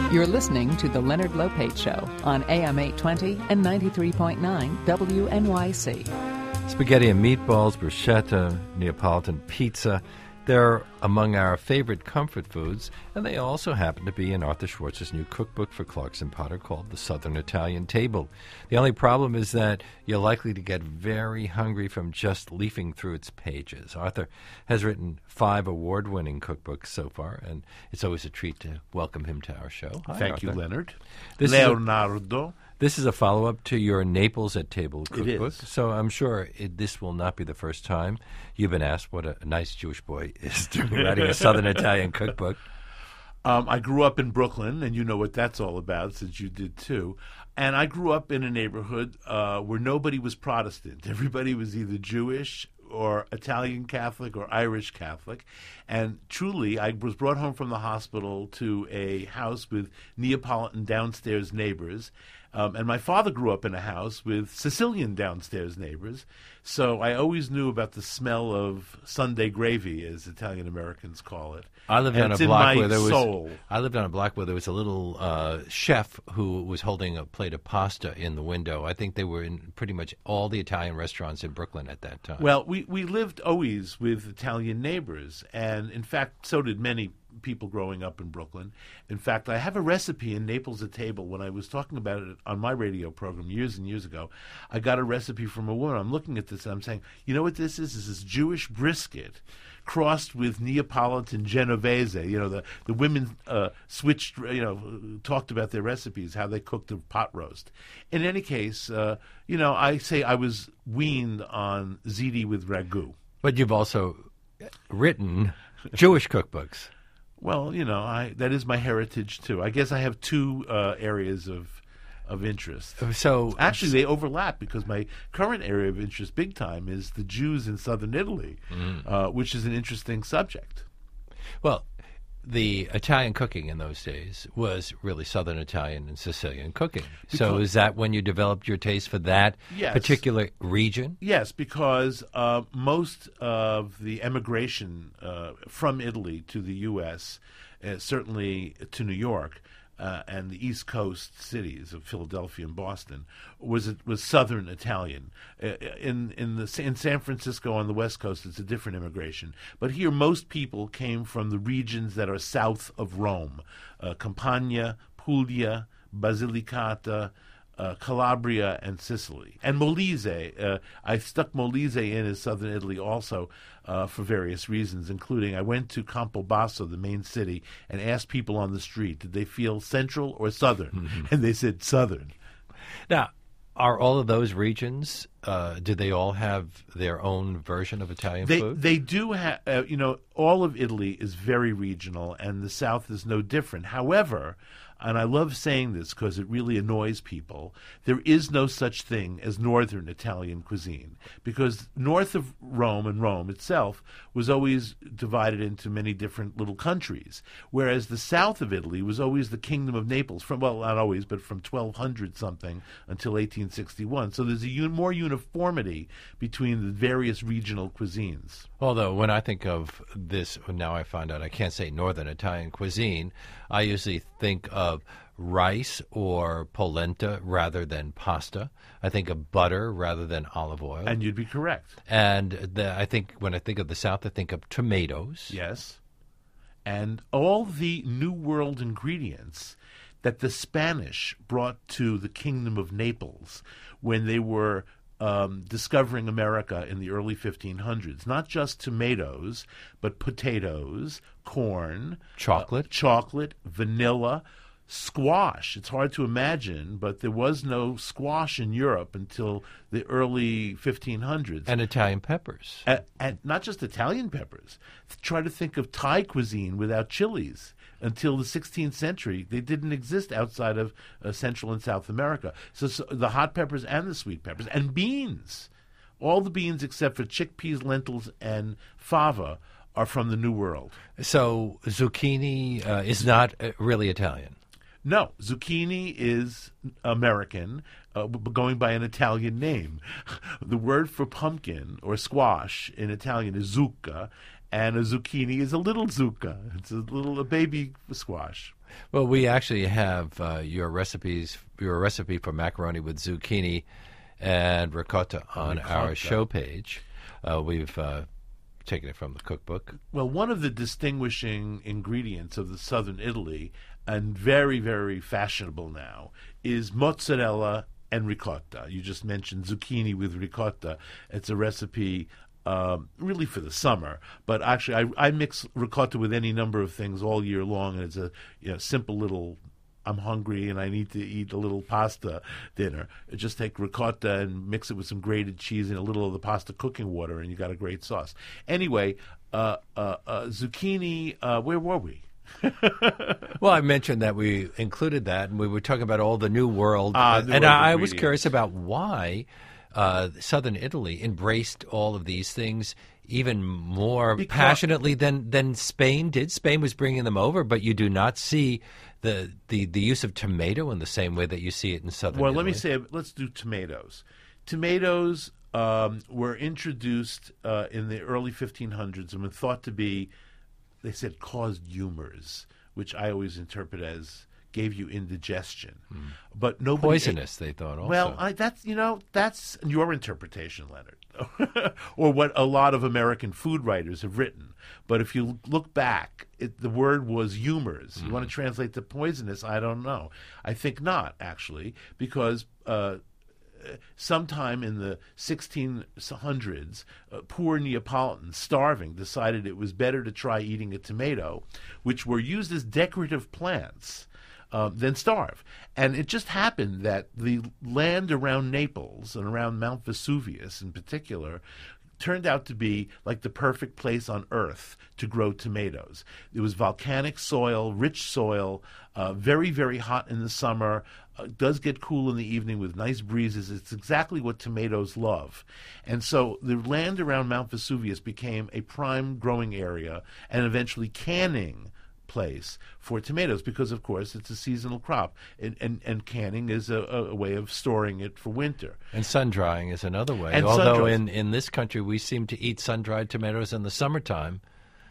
You're listening to The Leonard Lopate Show on AM 820 and 93.9 WNYC. Spaghetti and meatballs, bruschetta, Neapolitan pizza, they're among our favorite comfort foods, and they also happen to be in Arthur Schwartz's new cookbook for Clarkson Potter called The Southern Italian Table. The only problem is that you're likely to get very hungry from just leafing through its pages. Arthur has written 5 award-winning cookbooks so far, and it's always a treat to welcome him to our show. Hi, Thank Arthur. you, Leonard. Leonardo. This is a follow-up to your Naples at Table cookbook, It is. so I'm sure this will not be the first time you've been asked what a nice Jewish boy is doing writing a Southern Italian cookbook. I grew up in Brooklyn, and you know what that's all about, since you did too. And I grew up in a neighborhood where nobody was Protestant. Everybody was either Jewish or Italian Catholic or Irish Catholic. And truly, I was brought home from the hospital to a house with Neapolitan downstairs neighbors. And my father grew up in a house with Sicilian downstairs neighbors. So I always knew about the smell of Sunday gravy, as Italian Americans call it. I lived And on a it's in block my where there was. soul. I lived on a block where there was a little chef who was holding a plate of pasta in the window. I think they were in pretty much all the Italian restaurants in Brooklyn at that time. Well, we lived always with Italian neighbors, and in fact, so did many people growing up in Brooklyn. In fact, I have a recipe in Naples at Table. When I was talking about it on my radio program years and years ago, I got a recipe from a woman. I'm looking at this and I'm saying, you know what this is? This is Jewish brisket crossed with Neapolitan Genovese. You know, the women switched, talked about their recipes, how they cooked the pot roast. In any case, I say I was weaned on ziti with ragu. But you've also written Jewish cookbooks. Well, that is my heritage too. I guess I have 2 areas of interest. So Actually, they overlap because my current area of interest, big time, is the Jews in southern Italy, which is an interesting subject. Well, the Italian cooking in those days was really Southern Italian and Sicilian cooking. So is that when you developed your taste for that particular region? Yes, because most of the emigration from Italy to the U.S., certainly to New York, and the East Coast cities of Philadelphia and Boston was Southern Italian. In San Francisco on the West Coast, it's a different immigration. But here, most people came from the regions that are south of Rome: Campania, Puglia, Basilicata, Calabria, and Sicily. And Molise. I stuck Molise in as southern Italy also for various reasons, including I went to Campobasso, the main city, and asked people on the street, did they feel central or southern? And they said southern. Now, are all of those regions, do they all have their own version of Italian food? They do have, all of Italy is very regional, and the South is no different. However, and I love saying this because it really annoys people, there is no such thing as northern Italian cuisine, because north of Rome, and Rome itself, was always divided into many different little countries, whereas the south of Italy was always the Kingdom of Naples, not always, but from 1200-something until 1861. So there's more uniformity between the various regional cuisines. Although when I think of this, now I find out I can't say northern Italian cuisine, I usually think of rice or polenta rather than pasta. I think of butter rather than olive oil. And you'd be correct. And I think when I think of the South, I think of tomatoes. Yes. And all the New World ingredients that the Spanish brought to the Kingdom of Naples when they were discovering America in the early 1500s. Not just tomatoes, but potatoes, corn, chocolate, vanilla, squash. It's hard to imagine, but there was no squash in Europe until the early 1500s. And Italian peppers. And not just Italian peppers. Try to think of Thai cuisine without chilies. Until the 16th century, they didn't exist outside of Central and South America. So the hot peppers and the sweet peppers. And beans. All the beans except for chickpeas, lentils, and fava are from the New World. So zucchini is not really Italian? No, zucchini is American, going by an Italian name. The word for pumpkin or squash in Italian is zucca, and a zucchini is a little zucca. It's a baby squash. Well, we actually have your recipe for macaroni with zucchini and ricotta on our show page. We've taken it from the cookbook. Well, one of the distinguishing ingredients of the southern Italy, and very, very fashionable now, is mozzarella and ricotta. You just mentioned zucchini with ricotta. It's a recipe really for the summer, but actually I mix ricotta with any number of things all year long, and it's a simple little, I'm hungry and I need to eat a little pasta dinner. Just take ricotta and mix it with some grated cheese and a little of the pasta cooking water, and you got a great sauce. Anyway, zucchini, where were we? Well, I mentioned that we included that, and we were talking about all the New World. And I was curious about why southern Italy embraced all of these things even more passionately than Spain did. Spain was bringing them over, but you do not see the use of tomato in the same way that you see it in southern Italy. Well, let me say, let's do tomatoes. Tomatoes were introduced in the early 1500s and were thought to be, they said, caused humors, which I always interpret as gave you indigestion. But nobody poisonous, they thought also. Well, that's your interpretation, Leonard, or what a lot of American food writers have written. But if you look back, the word was humors. You want to translate to poisonous? I don't know. I think not, actually, because sometime in the 1600s, poor Neapolitans, starving, decided it was better to try eating a tomato, which were used as decorative plants, than starve. And it just happened that the land around Naples and around Mount Vesuvius in particular turned out to be like the perfect place on earth to grow tomatoes. It was volcanic soil, rich soil, very, very hot in the summer, does get cool in the evening with nice breezes. It's exactly what tomatoes love. And so the land around Mount Vesuvius became a prime growing area and eventually canning place for tomatoes because, of course, it's a seasonal crop, and canning is a way of storing it for winter. And sun-drying is another way, and although in this country we seem to eat sun-dried tomatoes in the summertime.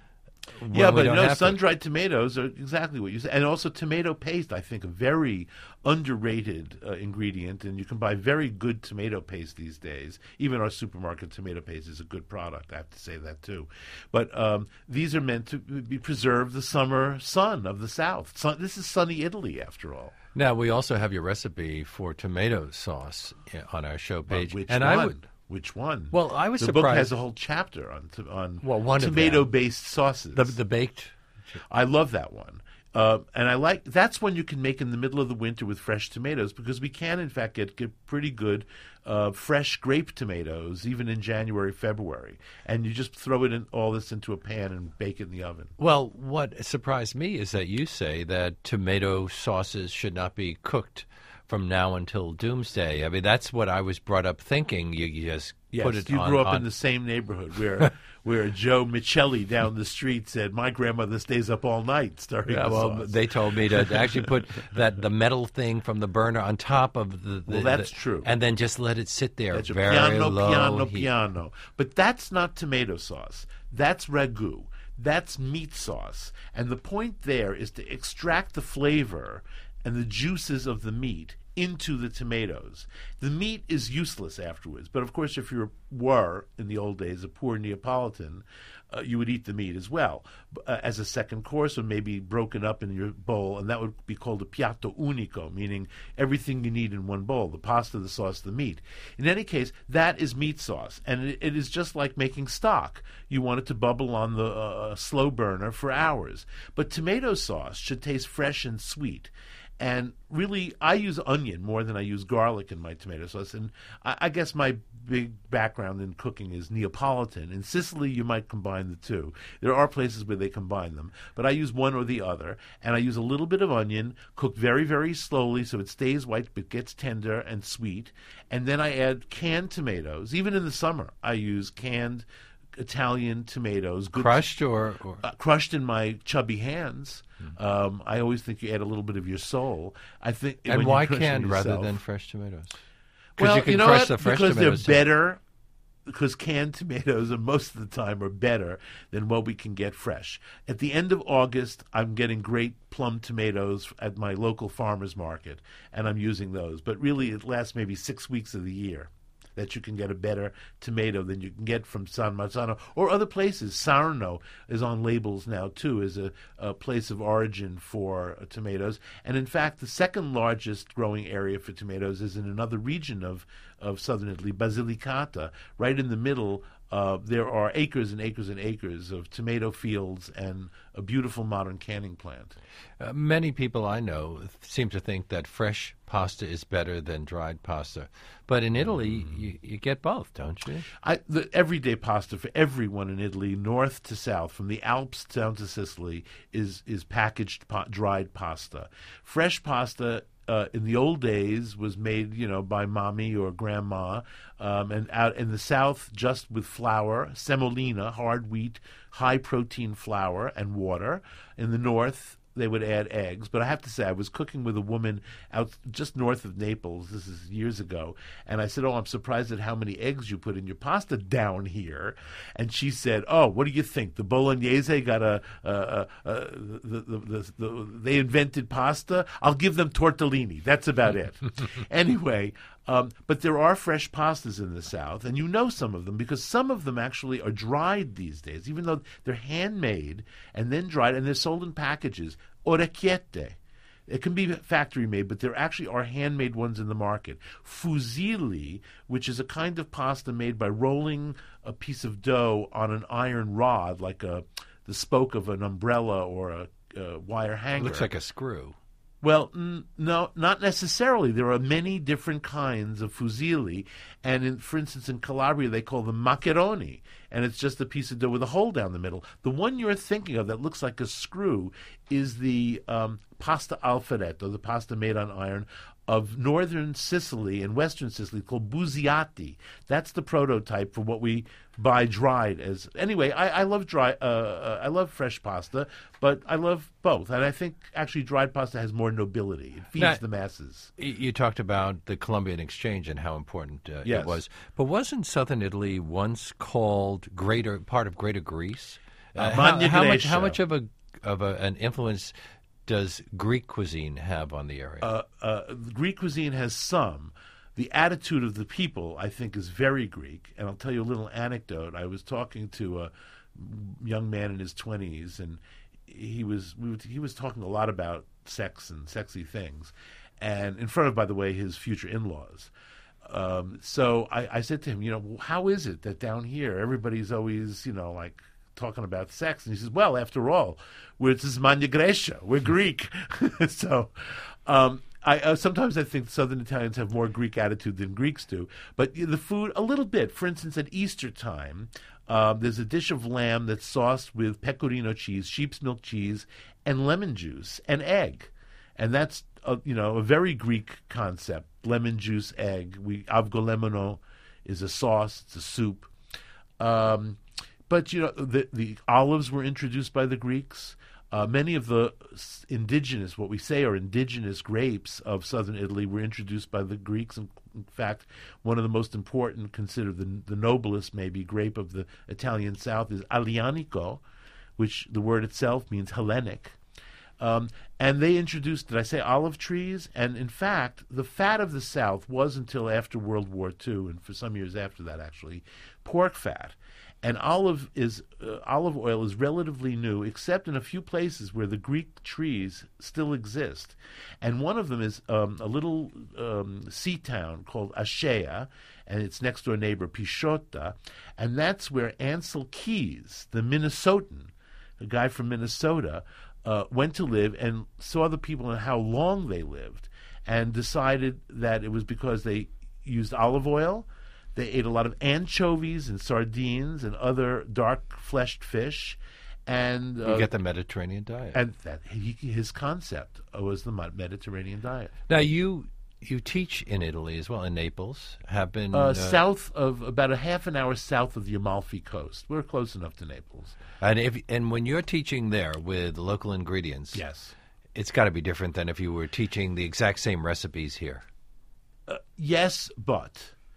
Yeah, but no, sun-dried tomatoes are exactly what you said. And also tomato paste, I think, a very underrated ingredient, and you can buy very good tomato paste these days. Even our supermarket tomato paste is a good product, I have to say that too. But these are meant to preserve the summer sun of the South. This is sunny Italy, after all. Now, we also have your recipe for tomato sauce on our show page. Which one? Well, I was surprised. The book has a whole chapter on tomato-based sauces. The baked. I love that one. And I like that's one you can make in the middle of the winter with fresh tomatoes, because we can, in fact, get pretty good fresh grape tomatoes even in January, February. And you just throw all this into a pan and bake it in the oven. Well, what surprised me is that you say that tomato sauces should not be cooked from now until doomsday. I mean, that's what I was brought up thinking. You just put it on. You grew up in the same neighborhood where Joe Michelli down the street said, "My grandmother stays up all night starting the sauce." They told me to actually put the metal thing from the burner on top of the well, that's true. And then just let it sit there that's very low heat. Piano. But that's not tomato sauce. That's ragu. That's meat sauce. And the point there is to extract the flavor and the juices of the meat into the tomatoes. The meat is useless afterwards, but of course if you were, in the old days, a poor Neapolitan, you would eat the meat as well as a second course, or maybe broken up in your bowl, and that would be called a piatto unico, meaning everything you need in one bowl, the pasta, the sauce, the meat. In any case, that is meat sauce, and it is just like making stock. You want it to bubble on the slow burner for hours. But tomato sauce should taste fresh and sweet. And really, I use onion more than I use garlic in my tomato sauce. And I guess my big background in cooking is Neapolitan. In Sicily, you might combine the two. There are places where they combine them. But I use one or the other. And I use a little bit of onion, cooked very, very slowly so it stays white but gets tender and sweet. And then I add canned tomatoes. Even in the summer, I use canned Italian tomatoes. Crushed or? Crushed in my chubby hands. I always think you add a little bit of your soul. I think. And why canned rather than fresh tomatoes? Well, you can you know crush what? the fresh because tomatoes they're better. because canned tomatoes most of the time are better than what we can get fresh. At the end of August, I'm getting great plum tomatoes at my local farmer's market, and I'm using those. But really, it lasts maybe 6 weeks of the year that you can get a better tomato than you can get from San Marzano or other places. Sarno is on labels now, too, as a place of origin for tomatoes. And in fact, the second largest growing area for tomatoes is in another region of southern Italy, Basilicata. Right in the middle, there are acres and acres and acres of tomato fields and a beautiful modern canning plant. Many people I know seem to think that fresh pasta is better than dried pasta. But in Italy, you get both, don't you? The everyday pasta for everyone in Italy, north to south, from the Alps down to Sicily, is packaged dried pasta. Fresh pasta in the old days was made, by mommy or grandma, and out in the south just with flour, semolina, hard wheat, high protein flour, and water. In the north, they would add eggs. But I have to say, I was cooking with a woman out just north of Naples. This is years ago. And I said, I'm surprised at how many eggs you put in your pasta down here. And she said, what do you think? The Bolognese got they invented pasta? I'll give them tortellini. That's about it. Anyway, but there are fresh pastas in the South, and you know some of them because some of them actually are dried these days, even though they're handmade and then dried, and they're sold in packages. Orecchiette. It can be factory made, but there actually are handmade ones in the market. Fusilli, which is a kind of pasta made by rolling a piece of dough on an iron rod, like the spoke of an umbrella or a wire hanger. Looks like a screw. Well, no, not necessarily. There are many different kinds of fusilli, and for instance, in Calabria, they call them maccheroni, and it's just a piece of dough with a hole down the middle. The one you're thinking of that looks like a screw is the pasta alfaretto, the pasta made on iron, of northern Sicily and western Sicily called buziati. That's the prototype for what we buy dried as. Anyway, I love I love fresh pasta, but I love both. And I think actually dried pasta has more nobility. It feeds the masses. You talked about the Columbian Exchange and how important yes. it was. But wasn't southern Italy once called part of Greater Greece? How much of an influence does Greek cuisine have on the area? Greek cuisine has some. The attitude of the people, I think, is very Greek. And I'll tell you a little anecdote. I was talking to a young man in his 20s, and he was talking a lot about sex and sexy things, and in front of, by the way, his future in-laws. So I said to him, how is it that down here everybody's always, talking about sex? And he says, well, after all, this is Magna Graecia. We're Greek. So sometimes I think Southern Italians have more Greek attitude than Greeks do. But the food, a little bit. For instance, at Easter time, there's a dish of lamb that's sauced with pecorino cheese, sheep's milk cheese, and lemon juice and egg. And that's, a very Greek concept, lemon juice, egg. Avgolemono is a sauce. It's a soup. But, the olives were introduced by the Greeks. Many of the what we say are indigenous grapes of southern Italy were introduced by the Greeks. In fact, one of the most important, considered the noblest maybe, grape of the Italian South is Aglianico, which the word itself means Hellenic. And they introduced, did I say olive trees? And in fact, the fat of the South was, until after World War II, and for some years after that actually, pork fat. And olive oil is relatively new, except in a few places where the Greek trees still exist. And one of them is a little sea town called Achaea, and its next door neighbor Pisciotta, and that's where Ansel Keys, the Minnesotan, a guy from Minnesota, went to live and saw the people and how long they lived, and decided that it was because they used olive oil. They ate a lot of anchovies and sardines and other dark-fleshed fish, and you get the Mediterranean diet. And that his concept was the Mediterranean diet. Now you teach in Italy as well, in Naples. Have been south of about a half an hour south of the Amalfi Coast. We're close enough to Naples. And when you're teaching there with local ingredients, yes, it's got to be different than if you were teaching the exact same recipes here. Yes, but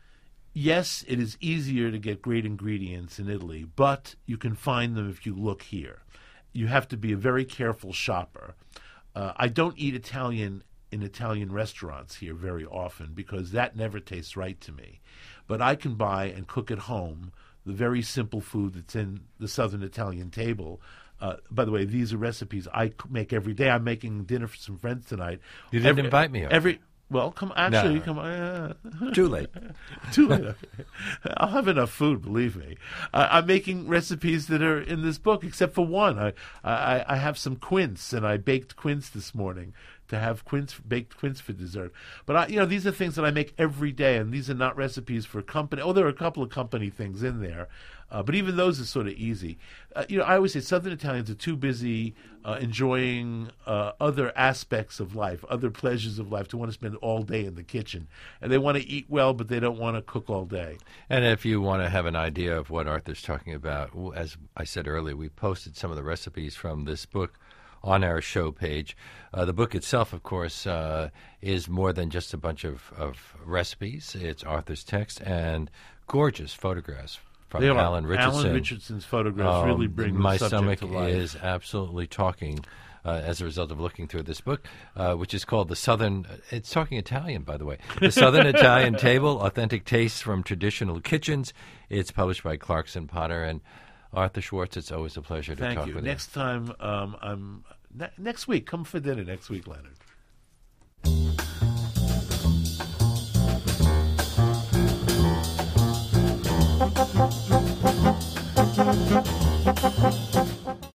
yes, it is easier to get great ingredients in Italy, but you can find them if you look here. You have to be a very careful shopper. I don't eat Italian in Italian restaurants here very often because that never tastes right to me. But I can buy and cook at home the very simple food that's in the Southern Italian table. By the way, these are recipes I make every day. I'm making dinner for some friends tonight. You didn't invite me over. Well, come on. Too late. Too late. Okay. I'll have enough food, believe me. I'm making recipes that are in this book, except for one. I have some quince, and I baked quince this morning to have baked quince for dessert. But these are things that I make every day, and these are not recipes for company. Oh, there are a couple of company things in there, but even those are sort of easy. I always say Southern Italians are too busy enjoying other aspects of life, other pleasures of life, to want to spend all day in the kitchen. And they want to eat well, but they don't want to cook all day. And if you want to have an idea of what Arthur's talking about, as I said earlier, we posted some of the recipes from this book on our show page. The book itself, of course, is more than just a bunch of recipes. It's Arthur's text and gorgeous photographs from Alan Richardson. Alan Richardson's photographs really bring the subject to life. My stomach is absolutely talking as a result of looking through this book, which is called it's talking Italian, by the way, The Southern Italian Table, Authentic Tastes from Traditional Kitchens. It's published by Clarkson Potter. And Arthur Schwartz, it's always a pleasure to talk with you. Next time, next week, come for dinner next week, Leonard.